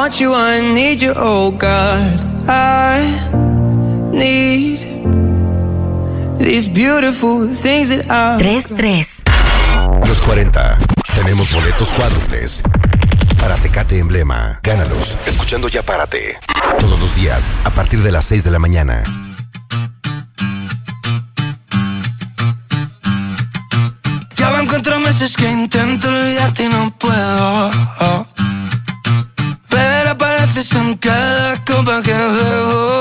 want you, I need you, oh God. I need these beautiful things that I... 3-3. Los 40. Tenemos boletos cuádruples para Tecate Emblema. Gánalos escuchando Ya Párate. Todos los días a partir de las 6 de la mañana. Ya van 4 meses que intento olvidarte y no puedo. Pero apareces en cada copa que bebo.